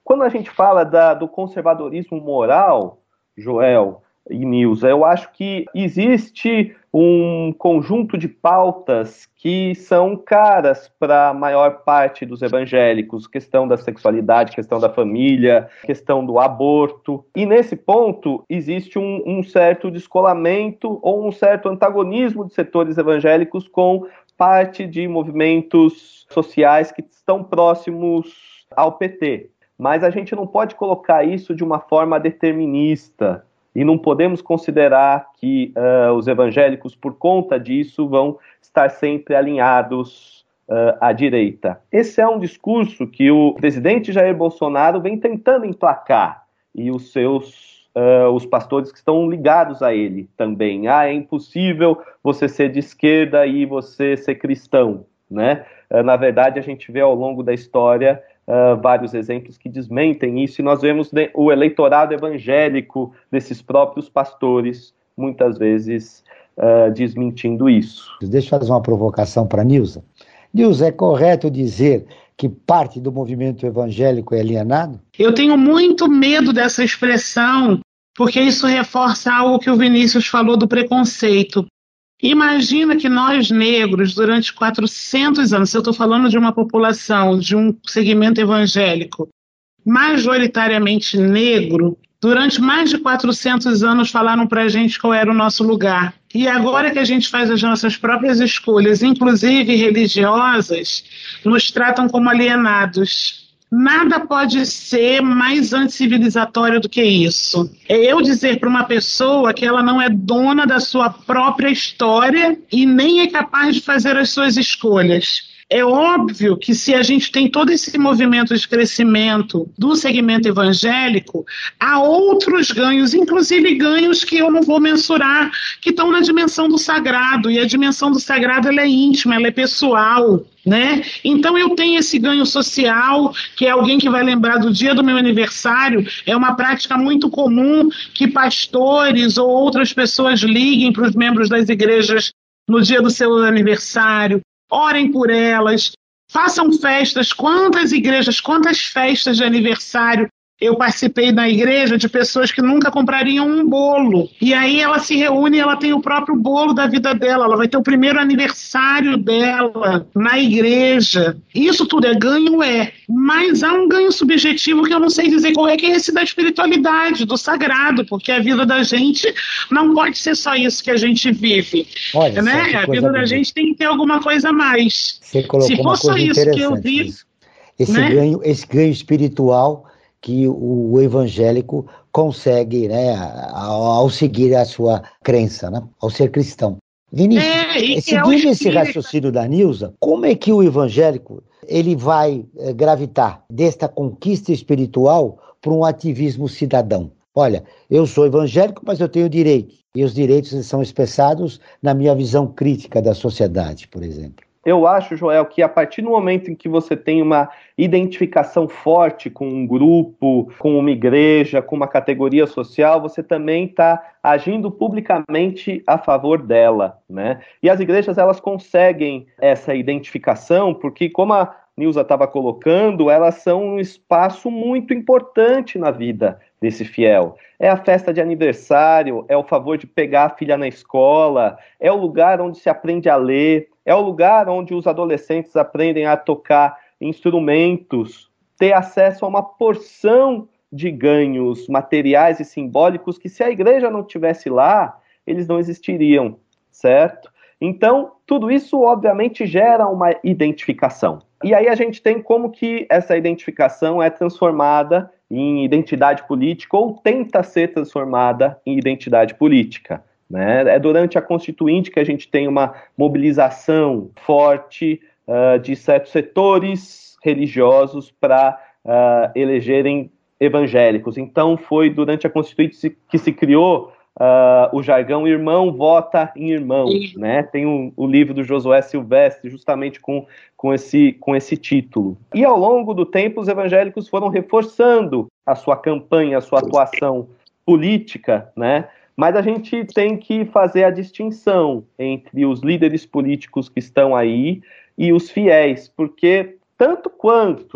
Quando a gente fala do conservadorismo moral, Joel e Nilza, eu acho que existe um conjunto de pautas que são caras para a maior parte dos evangélicos, questão da sexualidade, questão da família, questão do aborto, e nesse ponto existe um certo descolamento ou um certo antagonismo de setores evangélicos com parte de movimentos sociais que estão próximos ao PT. Mas a gente não pode colocar isso de uma forma determinista e não podemos considerar que os evangélicos, por conta disso, vão estar sempre alinhados à direita. Esse é um discurso que o presidente Jair Bolsonaro vem tentando emplacar, e os pastores que estão ligados a ele também. É impossível você ser de esquerda e você ser cristão, né? Na verdade, a gente vê ao longo da história vários exemplos que desmentem isso, e nós vemos o eleitorado evangélico desses próprios pastores, muitas vezes, desmentindo isso. Deixa eu fazer uma provocação para a Nilza. Nilza, é correto dizer que parte do movimento evangélico é alienado? Eu tenho muito medo dessa expressão, porque isso reforça algo que o Vinícius falou do preconceito. Imagina que nós negros, durante 400 anos, se eu estou falando de uma população, de um segmento evangélico, majoritariamente negro, durante mais de 400 anos falaram para a gente qual era o nosso lugar. E agora que a gente faz as nossas próprias escolhas, inclusive religiosas, nos tratam como alienados. Nada pode ser mais anticivilizatório do que isso. É eu dizer para uma pessoa que ela não é dona da sua própria história e nem é capaz de fazer as suas escolhas. É óbvio que se a gente tem todo esse movimento de crescimento do segmento evangélico, há outros ganhos, inclusive ganhos que eu não vou mensurar, que estão na dimensão do sagrado, e a dimensão do sagrado ela é íntima, ela é pessoal, né? Então eu tenho esse ganho social, que é alguém que vai lembrar do dia do meu aniversário. É uma prática muito comum que pastores ou outras pessoas liguem para os membros das igrejas no dia do seu aniversário, orem por elas, façam festas. Quantas igrejas, quantas festas de aniversário eu participei na igreja de pessoas que nunca comprariam um bolo. E aí ela se reúne e ela tem o próprio bolo da vida dela. Ela vai ter o primeiro aniversário dela na igreja. Isso tudo é ganho, mas há um ganho subjetivo que eu não sei dizer qual é, que é esse da espiritualidade, do sagrado, porque a vida da gente não pode ser só isso que a gente vive. Olha, né? A vida da gente tem que ter alguma coisa a mais. Você colocou Se for só isso que eu vi, esse ganho espiritual que o evangélico consegue, né, ao seguir a sua crença, né, ao ser cristão. Vinícius, seguindo esse raciocínio da Nilza, como é que o evangélico ele vai gravitar desta conquista espiritual para um ativismo cidadão? Olha, eu sou evangélico, mas eu tenho direitos, e os direitos são expressados na minha visão crítica da sociedade, por exemplo. Eu acho, Joel, que a partir do momento em que você tem uma identificação forte com um grupo, com uma igreja, com uma categoria social, você também está agindo publicamente a favor dela, né? E as igrejas, elas conseguem essa identificação porque, como a Nilza estava colocando, elas são um espaço muito importante na vida desse fiel. É a festa de aniversário, é o favor de pegar a filha na escola, é o lugar onde se aprende a ler, é o lugar onde os adolescentes aprendem a tocar instrumentos, ter acesso a uma porção de ganhos materiais e simbólicos que, se a igreja não estivesse lá, eles não existiriam, certo? Então, tudo isso, obviamente, gera uma identificação. E aí a gente tem como que essa identificação é transformada em identidade política ou tenta ser transformada em identidade política, né? É durante a Constituinte que a gente tem uma mobilização forte de certos setores religiosos para elegerem evangélicos. Então foi durante a Constituinte que se criou o jargão irmão vota em irmão, né? Tem o livro do Josué Silvestre justamente com esse título. E ao longo do tempo os evangélicos foram reforçando a sua campanha, a sua atuação política, né? Mas a gente tem que fazer a distinção entre os líderes políticos que estão aí e os fiéis, porque tanto quanto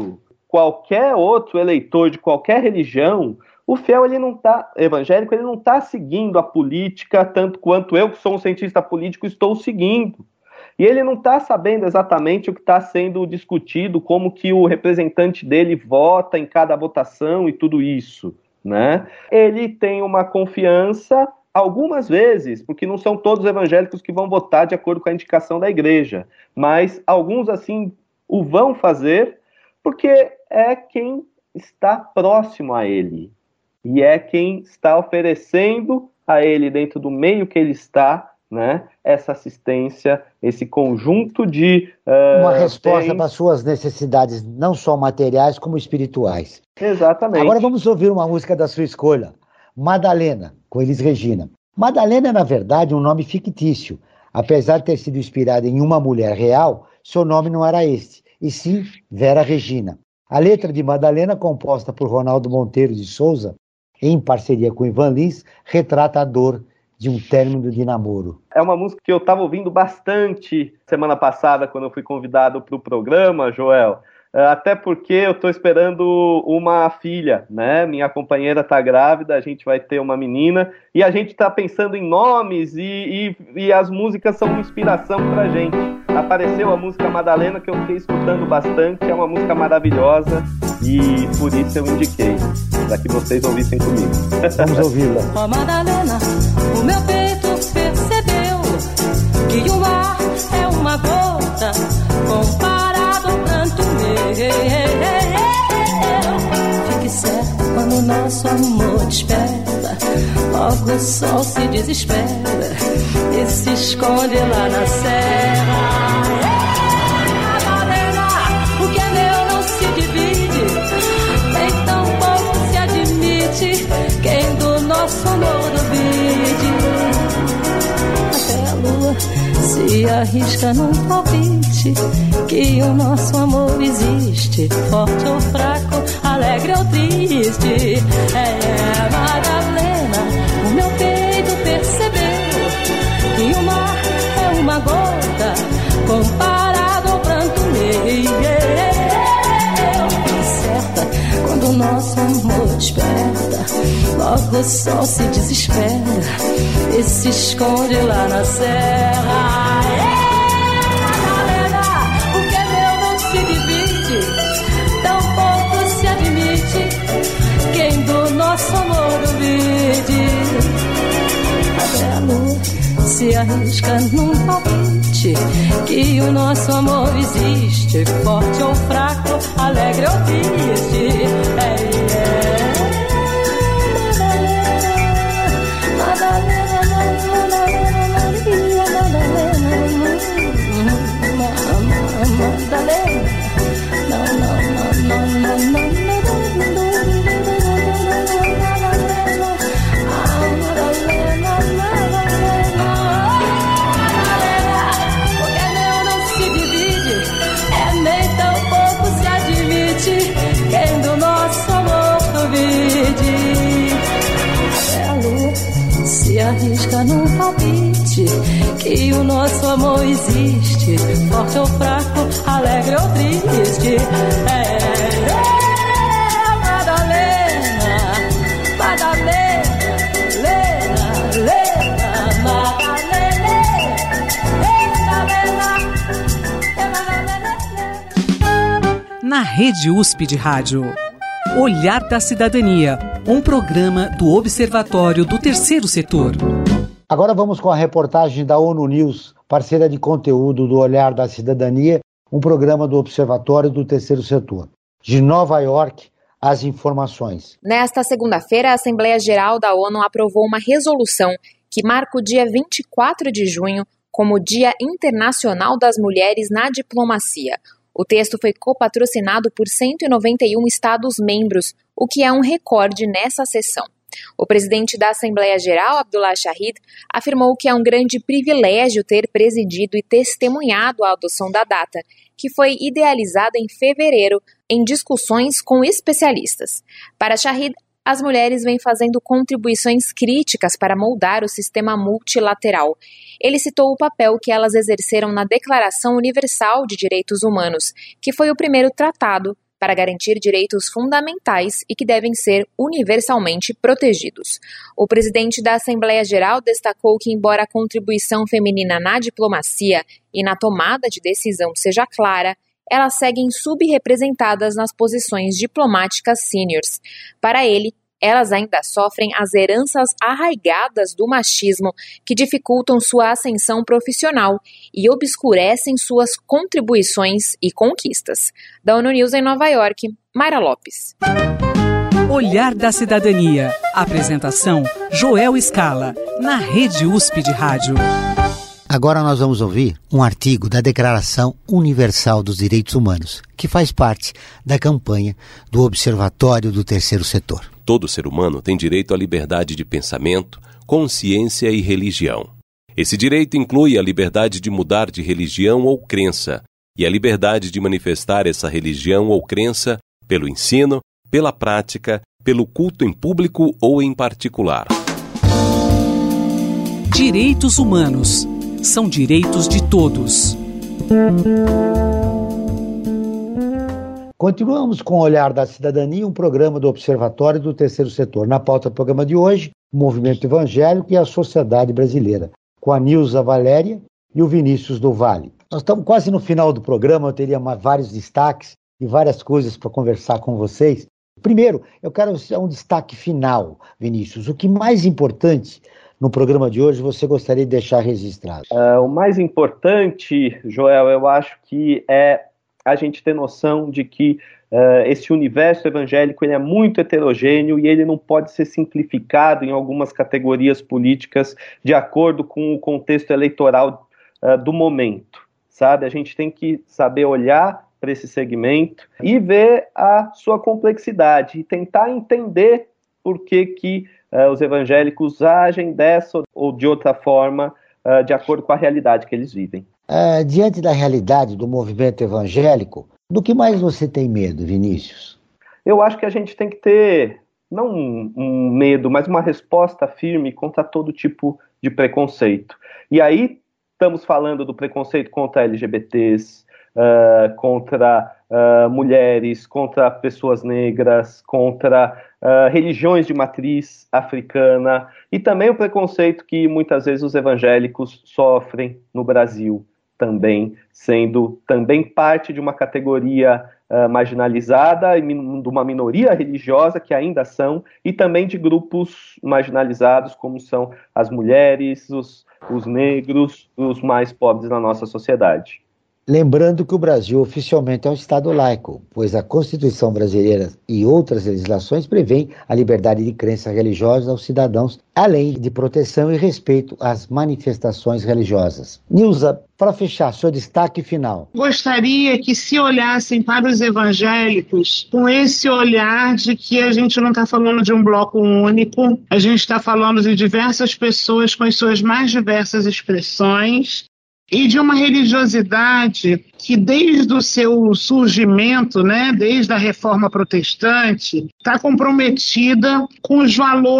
qualquer outro eleitor de qualquer religião, o fiel evangélico, ele não está seguindo a política tanto quanto eu, que sou um cientista político, estou seguindo. E ele não está sabendo exatamente o que está sendo discutido, como que o representante dele vota em cada votação e tudo isso, né? Ele tem uma confiança, algumas vezes, porque não são todos os evangélicos que vão votar de acordo com a indicação da igreja, mas alguns, assim, o vão fazer porque é quem está próximo a ele. E é quem está oferecendo a ele, dentro do meio que ele está, né, essa assistência, esse conjunto de... uma resposta para suas necessidades, não só materiais, como espirituais. Exatamente. Agora vamos ouvir uma música da sua escolha, Madalena, com Elis Regina. Madalena, na verdade, é um nome fictício. Apesar de ter sido inspirado em uma mulher real, seu nome não era este, e sim Vera Regina. A letra de Madalena, composta por Ronaldo Monteiro de Souza, em parceria com Ivan Lins, retrata a dor de um término de namoro. É uma música que eu estava ouvindo bastante semana passada, quando eu fui convidado para o programa, Joel, até porque eu estou esperando uma filha, né? Minha companheira está grávida, a gente vai ter uma menina, e a gente está pensando em nomes, e as músicas são uma inspiração para a gente. Apareceu a música Madalena, que eu fiquei escutando bastante, é uma música maravilhosa, e por isso eu indiquei, para que vocês ouvissem comigo. Vamos ouvi-la. Ó Madalena, o meu peito percebeu que o mar é uma gota comparado ao pranto meu. Fique certo quando o nosso amor desperta, logo o sol se desespera e se esconde lá na serra. Madalena, o que é meu não se divide, nem tampouco se admite quem do nosso amor duvide. Até a lua se arrisca num palpite que o nosso amor existe, forte ou fraco, alegre ou triste. Madalena, o meu peito percebeu que o mar é uma gota comparado ao pranto meu. Certa, quando o nosso amor desperta, logo o sol se desespera e se esconde lá na serra. Madalena, o que é meu não se divide, tampouco se admite quem do nosso amor duvide. Até a lua se arrisca num palpite que o nosso amor existe, forte ou fraco, alegre ou triste. Se arrisca num palpite que o nosso amor existe, forte ou fraco, alegre ou triste. Madalena, Madalena, Lena, Lena, Madalena, Na Rede USP de Rádio, Olhar da Cidadania, um programa do Observatório do Terceiro Setor. Agora vamos com a reportagem da ONU News, parceira de conteúdo do Olhar da Cidadania, um programa do Observatório do Terceiro Setor. De Nova York, as informações. Nesta segunda-feira, a Assembleia Geral da ONU aprovou uma resolução que marca o dia 24 de junho como Dia Internacional das Mulheres na Diplomacia. O texto foi copatrocinado por 191 Estados-membros, o que é um recorde nessa sessão. O presidente da Assembleia Geral, Abdullah Shahid, afirmou que é um grande privilégio ter presidido e testemunhado a adoção da data, que foi idealizada em fevereiro em discussões com especialistas. Para Shahid, as mulheres vêm fazendo contribuições críticas para moldar o sistema multilateral. Ele citou o papel que elas exerceram na Declaração Universal de Direitos Humanos, que foi o primeiro tratado para garantir direitos fundamentais e que devem ser universalmente protegidos. O presidente da Assembleia Geral destacou que, embora a contribuição feminina na diplomacia e na tomada de decisão seja clara, elas seguem subrepresentadas nas posições diplomáticas sêniores. Para ele, elas ainda sofrem as heranças arraigadas do machismo que dificultam sua ascensão profissional e obscurecem suas contribuições e conquistas. Da ONU News em Nova York, Mayra Lopes. Olhar da Cidadania. Apresentação, Joel Scala, na Rede USP de Rádio. Agora nós vamos ouvir um artigo da Declaração Universal dos Direitos Humanos, que faz parte da campanha do Observatório do Terceiro Setor. Todo ser humano tem direito à liberdade de pensamento, consciência e religião. Esse direito inclui a liberdade de mudar de religião ou crença e a liberdade de manifestar essa religião ou crença pelo ensino, pela prática, pelo culto em público ou em particular. Direitos humanos são direitos de todos. Continuamos com o Olhar da Cidadania, um programa do Observatório do Terceiro Setor. Na pauta do programa de hoje, o movimento evangélico e a sociedade brasileira, com a Nilza Valéria e o Vinícius do Vale. Nós estamos quase no final do programa, eu teria vários destaques e várias coisas para conversar com vocês. Primeiro, eu quero um destaque final, Vinícius. O que mais importante no programa de hoje você gostaria de deixar registrado? O mais importante, Joel, eu acho que é a gente ter noção de que esse universo evangélico ele é muito heterogêneo e ele não pode ser simplificado em algumas categorias políticas de acordo com o contexto eleitoral do momento, sabe? A gente tem que saber olhar para esse segmento e ver a sua complexidade e tentar entender por que os evangélicos agem dessa ou de outra forma de acordo com a realidade que eles vivem. Diante da realidade do movimento evangélico, do que mais você tem medo, Vinícius? Eu acho que a gente tem que ter, não um medo, mas uma resposta firme contra todo tipo de preconceito. E aí estamos falando do preconceito contra LGBTs, contra mulheres, contra pessoas negras, contra religiões de matriz africana e também o preconceito que muitas vezes os evangélicos sofrem no Brasil também, sendo também parte de uma categoria marginalizada, de uma minoria religiosa que ainda são, e também de grupos marginalizados como são as mulheres, os negros, os mais pobres da nossa sociedade. Lembrando que o Brasil oficialmente é um Estado laico, pois a Constituição brasileira e outras legislações prevêem a liberdade de crença religiosa aos cidadãos, além de proteção e respeito às manifestações religiosas. Nilza, para fechar, seu destaque final. Gostaria que se olhassem para os evangélicos com esse olhar de que a gente não está falando de um bloco único, a gente está falando de diversas pessoas com as suas mais diversas expressões, e de uma religiosidade que desde o seu surgimento, desde a Reforma Protestante, está comprometida com os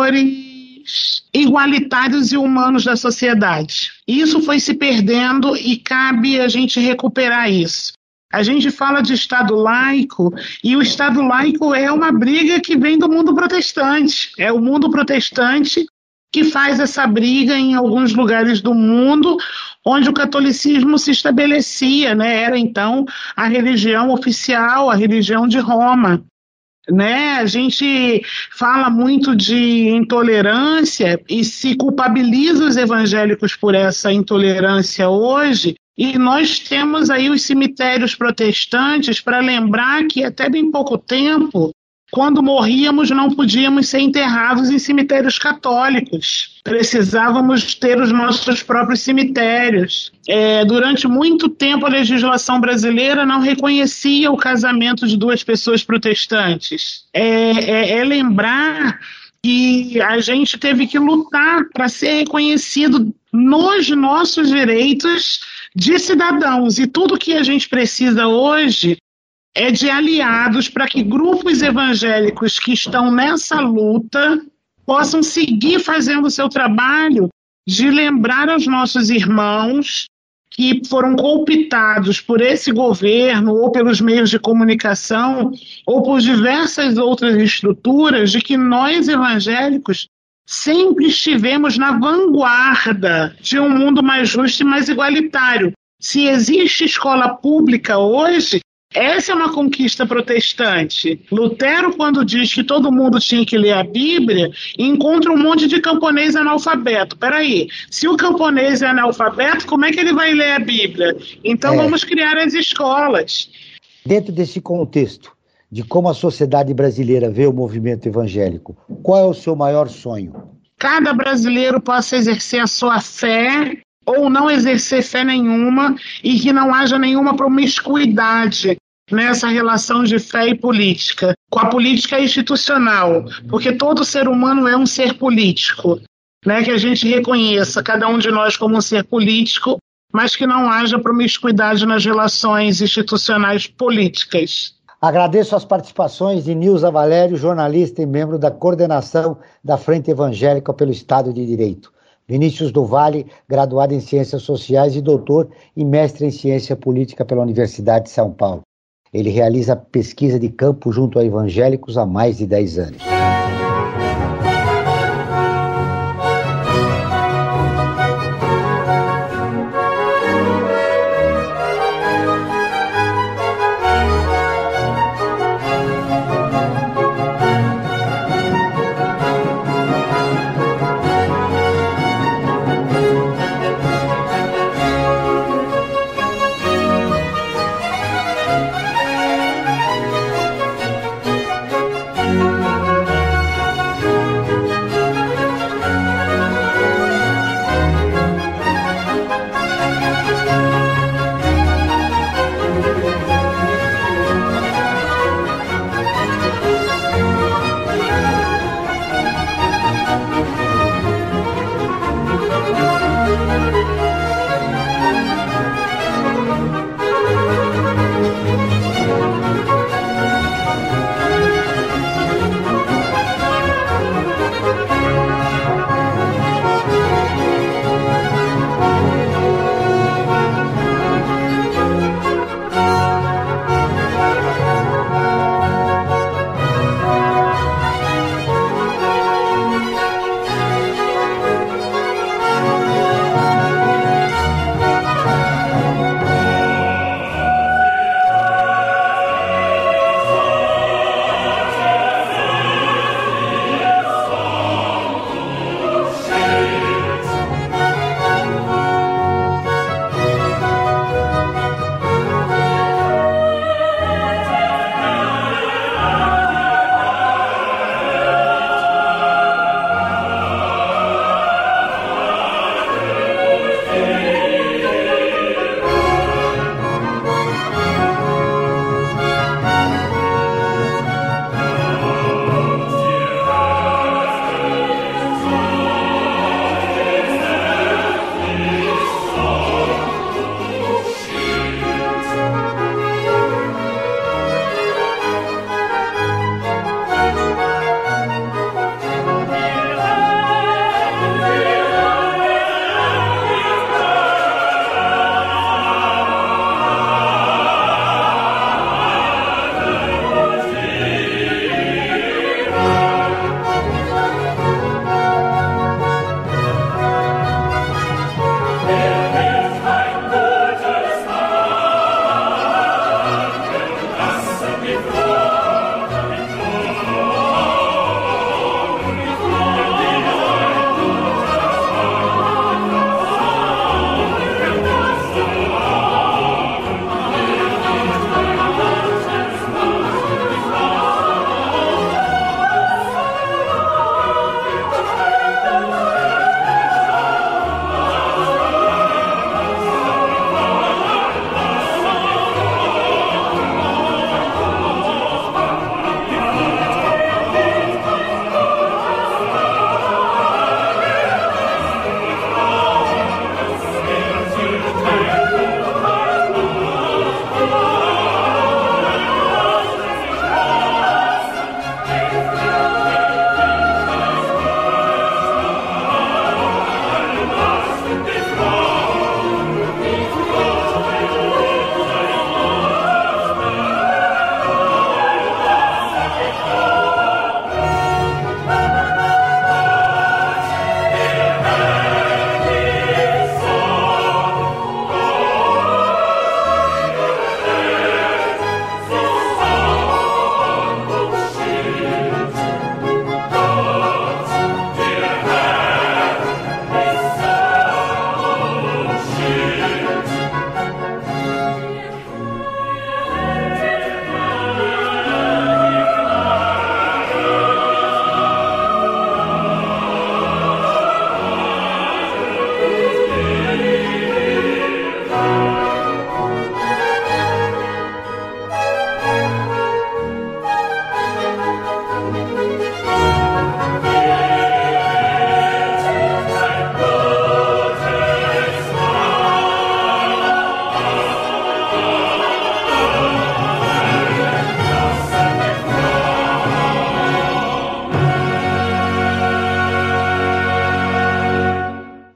valores igualitários e humanos da sociedade. Isso foi se perdendo e cabe a gente recuperar isso. A gente fala de Estado laico e o Estado laico é uma briga que vem do mundo protestante. É o mundo protestante que faz essa briga em alguns lugares do mundo, onde o catolicismo se estabelecia, era então a religião oficial, a religião de Roma. A gente fala muito de intolerância e se culpabiliza os evangélicos por essa intolerância hoje, e nós temos aí os cemitérios protestantes para lembrar que até bem pouco tempo, quando morríamos, não podíamos ser enterrados em cemitérios católicos. Precisávamos ter os nossos próprios cemitérios. Durante muito tempo, a legislação brasileira não reconhecia o casamento de duas pessoas protestantes. Lembrar que a gente teve que lutar para ser reconhecido nos nossos direitos de cidadãos. E tudo que a gente precisa hoje é de aliados para que grupos evangélicos que estão nessa luta possam seguir fazendo o seu trabalho de lembrar aos nossos irmãos que foram cooptados por esse governo ou pelos meios de comunicação ou por diversas outras estruturas, de que nós evangélicos sempre estivemos na vanguarda de um mundo mais justo e mais igualitário. Se existe escola pública hoje, essa é uma conquista protestante. Lutero, quando diz que todo mundo tinha que ler a Bíblia, encontra um monte de camponês analfabeto. Peraí, se o camponês é analfabeto, como é que ele vai ler a Bíblia? Então vamos criar as escolas. Dentro desse contexto de como a sociedade brasileira vê o movimento evangélico, qual é o seu maior sonho? Cada brasileiro possa exercer a sua fé ou não exercer fé nenhuma e que não haja nenhuma promiscuidade nessa relação de fé e política, com a política institucional, porque todo ser humano é um ser político, né? Que a gente reconheça cada um de nós como um ser político, mas que não haja promiscuidade nas relações institucionais políticas. Agradeço as participações de Nilza Valério, jornalista e membro da coordenação da Frente Evangélica pelo Estado de Direito. Vinícius do Vale, graduado em Ciências Sociais e doutor e mestre em Ciência Política pela Universidade de São Paulo. Ele realiza pesquisa de campo junto a evangélicos há mais de 10 anos.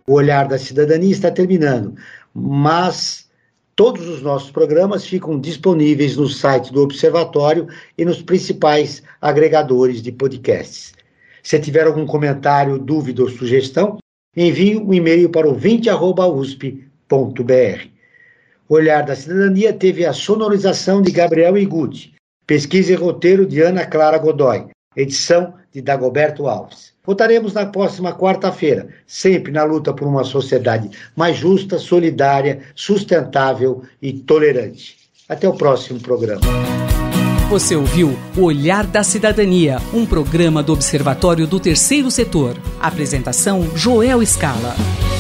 O Olhar da Cidadania está terminando, mas todos os nossos programas ficam disponíveis no site do Observatório e nos principais agregadores de podcasts. Se tiver algum comentário, dúvida ou sugestão, envie um e-mail para ouvinte@usp.br. O Olhar da Cidadania teve a sonorização de Gabriel Iguti, pesquisa e roteiro de Ana Clara Godoy, edição de Dagoberto Alves. Voltaremos na próxima quarta-feira, sempre na luta por uma sociedade mais justa, solidária, sustentável e tolerante. Até o próximo programa. Você ouviu O Olhar da Cidadania, um programa do Observatório do Terceiro Setor. Apresentação: Joel Scala.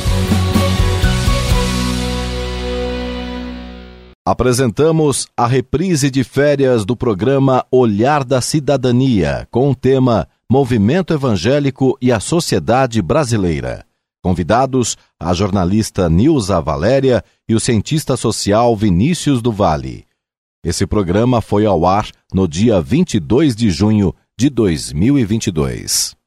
Apresentamos a reprise de férias do programa Olhar da Cidadania, com o tema Movimento Evangélico e a Sociedade Brasileira. Convidados, a jornalista Nilza Valéria e o cientista social Vinícius do Vale. Esse programa foi ao ar no dia 22 de junho de 2022.